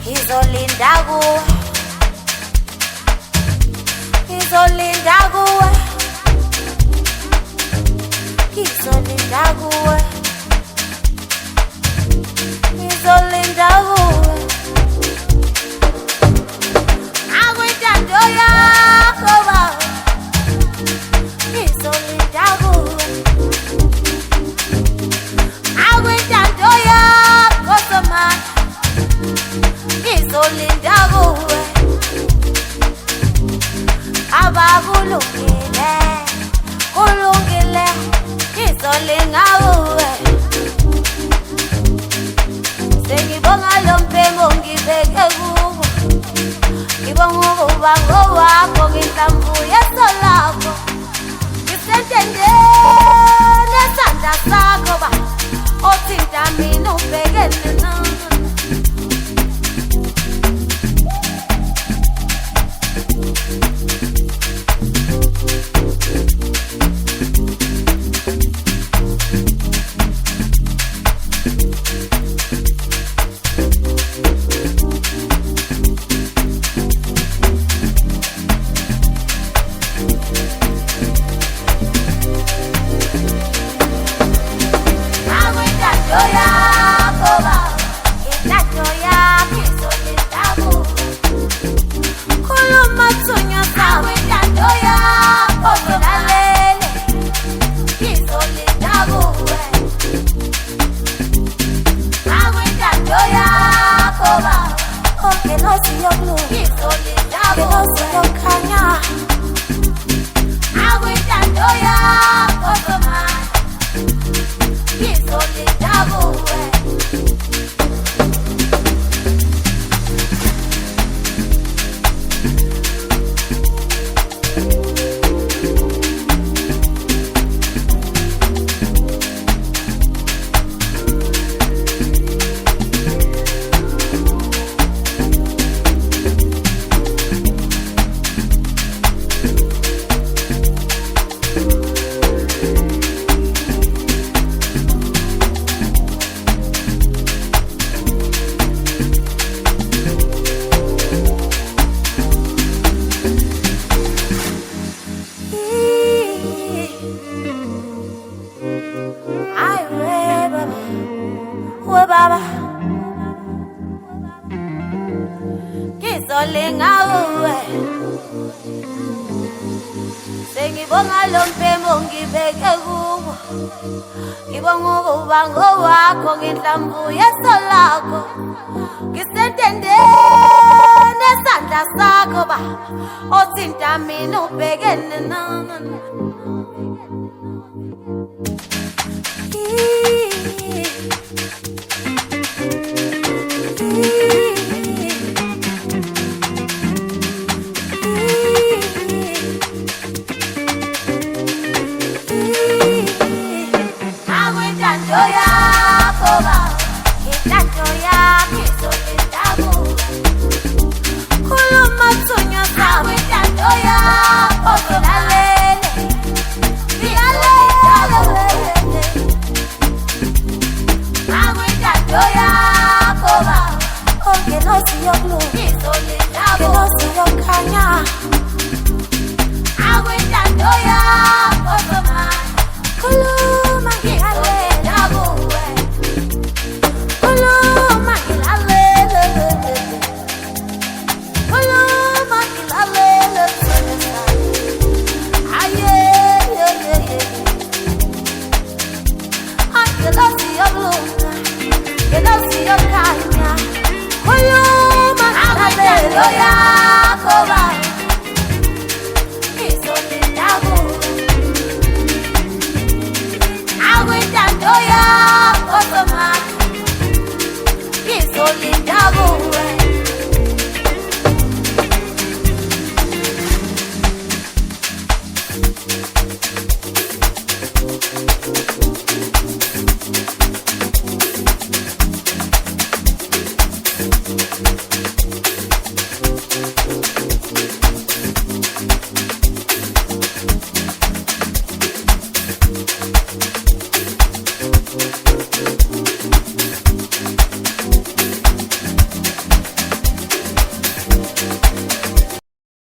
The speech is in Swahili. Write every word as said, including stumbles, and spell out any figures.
Izolinda kuwe, izolinda kuwe, izolinda kuwe, izolinda kuwe. Akwintando yakho baba, izolinda kuwe. Akwintando yakho somani, izolinda kuwe. Abakulungile, kulungile, izolinda kuwe. Sengibonga lo mphengo ngibeke kubo, ngibonga ukuba ngowakho ngihlambu yeso lakho. Ngisentende nesandla sakho ba, othinta mina ubhekene nami. Sengibonga lo mphengo ngibeke kubo, ngibonga ukuba ngowakho ngihlambu yeso lakho. Ngisentende nesandla sakho ba, othinta mina ubhekene nami. Oh yeah.